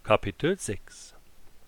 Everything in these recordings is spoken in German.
Kapitel 6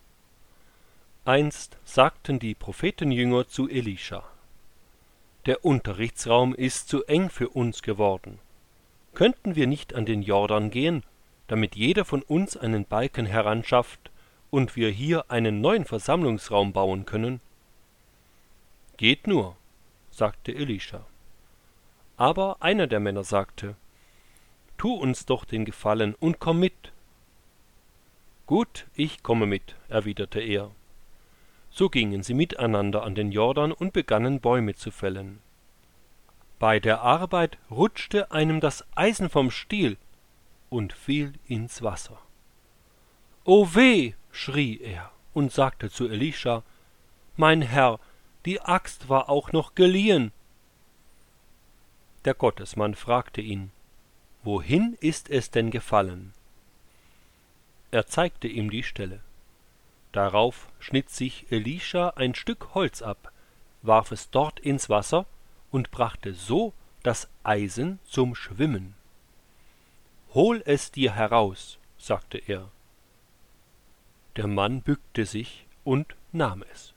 Einst sagten die Prophetenjünger zu Elisha: Der Unterrichtsraum ist zu eng für uns geworden. Könnten wir nicht an den Jordan gehen, damit jeder von uns einen Balken heranschafft und wir hier einen neuen Versammlungsraum bauen können? Geht nur, sagte Elisha. Aber einer der Männer sagte: Tu uns doch den Gefallen und komm mit. Gut, ich komme mit, erwiderte er. So gingen sie miteinander an den Jordan und begannen Bäume zu fällen. Bei der Arbeit rutschte einem das Eisen vom Stiel und fiel ins Wasser. »O weh«, schrie er und sagte zu Elisha: »Mein Herr, die Axt war auch noch geliehen.« Der Gottesmann fragte ihn: »Wohin ist es denn gefallen?« Er zeigte ihm die Stelle. Darauf schnitt sich Elisha ein Stück Holz ab, warf es dort ins Wasser und brachte so das Eisen zum Schwimmen. »Hol es dir heraus«, sagte er. Der Mann bückte sich und nahm es.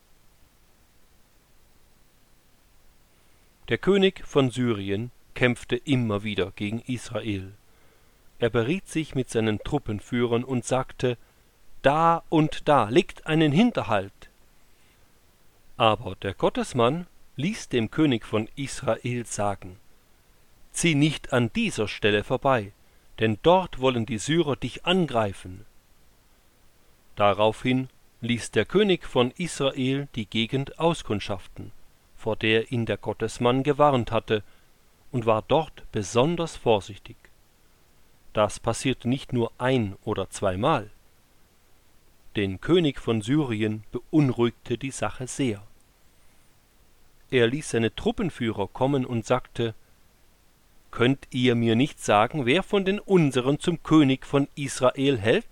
Der König von Syrien kämpfte immer wieder gegen Israel. Er beriet sich mit seinen Truppenführern und sagte: »Da und da liegt einen Hinterhalt.« Aber der Gottesmann ließ dem König von Israel sagen: »Zieh nicht an dieser Stelle vorbei, denn dort wollen die Syrer dich angreifen.« Daraufhin ließ der König von Israel die Gegend auskundschaften, vor der ihn der Gottesmann gewarnt hatte, und war dort besonders vorsichtig. Das passierte nicht nur ein- oder zweimal. Den König von Syrien beunruhigte die Sache sehr. Er ließ seine Truppenführer kommen und sagte: »Könnt ihr mir nicht sagen, wer von den unseren zum König von Israel hält?«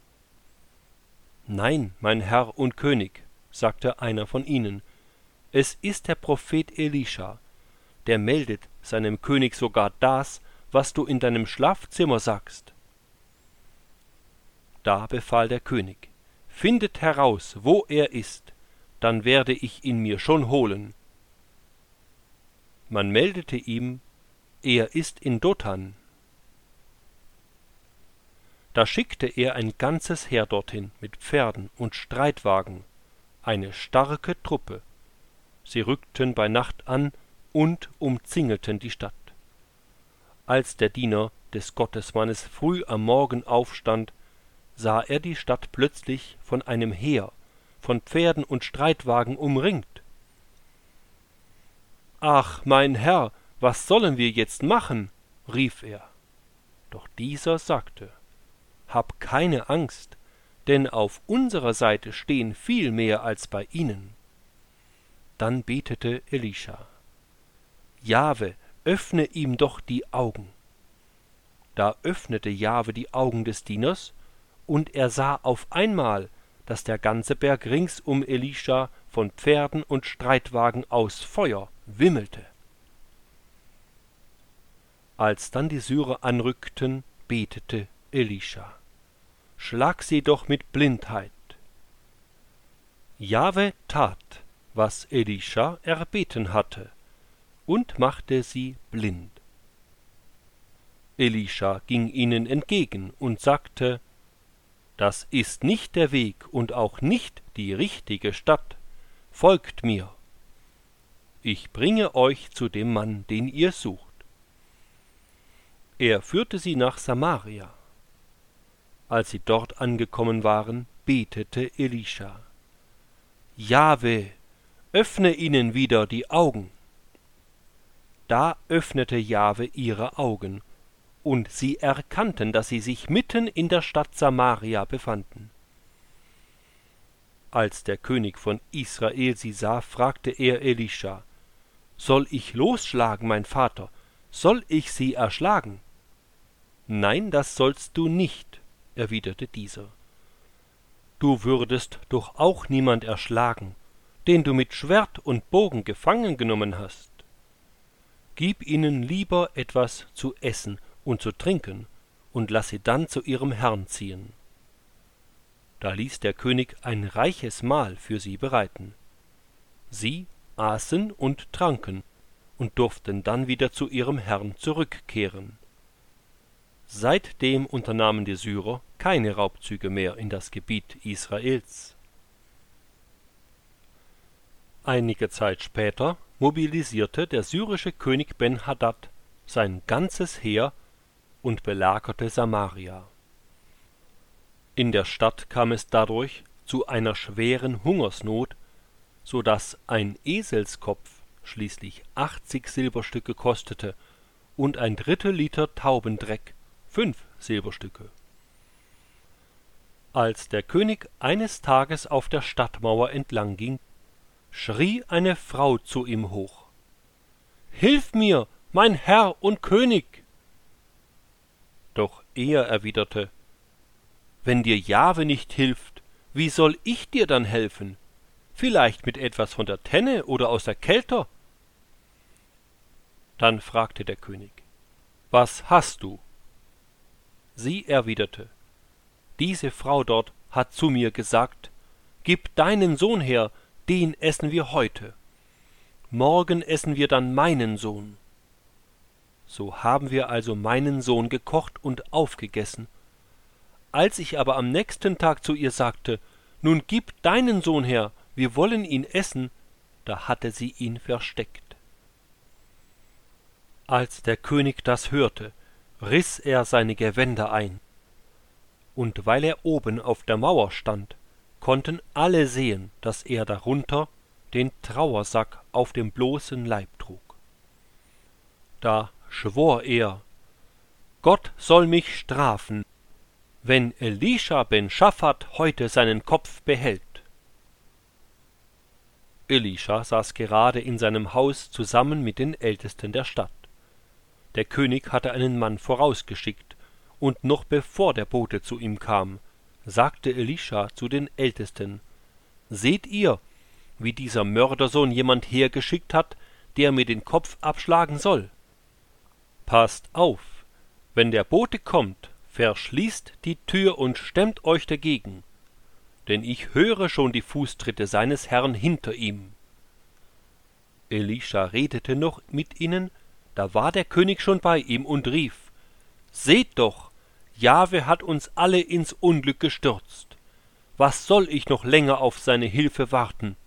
»Nein, mein Herr und König«, sagte einer von ihnen, »es ist der Prophet Elisha, der meldet seinem König sogar das, was du in deinem Schlafzimmer sagst.« Da befahl der König: »Findet heraus, wo er ist, dann werde ich ihn mir schon holen.« Man meldete ihm: »Er ist in Dothan.« Da schickte er ein ganzes Heer dorthin mit Pferden und Streitwagen, eine starke Truppe. Sie rückten bei Nacht an und umzingelten die Stadt. Als der Diener des Gottesmannes früh am Morgen aufstand, sah er die Stadt plötzlich von einem Heer, von Pferden und Streitwagen umringt. »Ach, mein Herr, was sollen wir jetzt machen?« rief er. Doch dieser sagte: »Hab keine Angst, denn auf unserer Seite stehen viel mehr als bei ihnen.« Dann betete Elisha: »Jahwe, öffne ihm doch die Augen.« Da öffnete Jahwe die Augen des Dieners, und er sah auf einmal, dass der ganze Berg rings um Elisha von Pferden und Streitwagen aus Feuer wimmelte. Als dann die Syrer anrückten, betete Elisha: »Schlag sie doch mit Blindheit.« Jahwe tat, was Elisha erbeten hatte, und machte sie blind. Elisha ging ihnen entgegen und sagte: »Das ist nicht der Weg und auch nicht die richtige Stadt. Folgt mir. Ich bringe euch zu dem Mann, den ihr sucht.« Er führte sie nach Samaria. Als sie dort angekommen waren, betete Elisha: »Jahwe, öffne ihnen wieder die Augen.« Da öffnete Jahwe ihre Augen, und sie erkannten, dass sie sich mitten in der Stadt Samaria befanden. Als der König von Israel sie sah, fragte er Elisha: »Soll ich losschlagen, mein Vater? Soll ich sie erschlagen?« »Nein, das sollst du nicht«, erwiderte dieser. »Du würdest doch auch niemand erschlagen, den du mit Schwert und Bogen gefangen genommen hast. Gib ihnen lieber etwas zu essen und zu trinken, und lass sie dann zu ihrem Herrn ziehen.« Da ließ der König ein reiches Mahl für sie bereiten. Sie aßen und tranken und durften dann wieder zu ihrem Herrn zurückkehren. Seitdem unternahmen die Syrer keine Raubzüge mehr in das Gebiet Israels. Einige Zeit später mobilisierte der syrische König Ben-Hadad sein ganzes Heer und belagerte Samaria. In der Stadt kam es dadurch zu einer schweren Hungersnot, so daß ein Eselskopf schließlich 80 Silberstücke kostete und ein Drittel Liter Taubendreck 5 Silberstücke. Als der König eines Tages auf der Stadtmauer entlang ging, schrie eine Frau zu ihm hoch: »Hilf mir, mein Herr und König!« Doch er erwiderte: »Wenn dir Jahwe nicht hilft, wie soll ich dir dann helfen? Vielleicht mit etwas von der Tenne oder aus der Kelter?« Dann fragte der König: »Was hast du?« Sie erwiderte: »Diese Frau dort hat zu mir gesagt: »Gib deinen Sohn her, den essen wir heute. Morgen essen wir dann meinen Sohn.« So haben wir also meinen Sohn gekocht und aufgegessen. Als ich aber am nächsten Tag zu ihr sagte: »Nun gib deinen Sohn her, wir wollen ihn essen«, da hatte sie ihn versteckt.« Als der König das hörte, riß er seine Gewänder ein. Und weil er oben auf der Mauer stand, konnten alle sehen, dass er darunter den Trauersack auf dem bloßen Leib trug. Da schwor er: »Gott soll mich strafen, wenn Elisha ben Schaphat heute seinen Kopf behält.« Elisha saß gerade in seinem Haus zusammen mit den Ältesten der Stadt. Der König hatte einen Mann vorausgeschickt, und noch bevor der Bote zu ihm kam, sagte Elisha zu den Ältesten: »Seht ihr, wie dieser Mördersohn jemand hergeschickt hat, der mir den Kopf abschlagen soll? Passt auf, wenn der Bote kommt, verschließt die Tür und stemmt euch dagegen, denn ich höre schon die Fußtritte seines Herrn hinter ihm.« Elisha redete noch mit ihnen, da war der König schon bei ihm und rief: »Seht doch, Jahwe hat uns alle ins Unglück gestürzt. Was soll ich noch länger auf seine Hilfe warten?«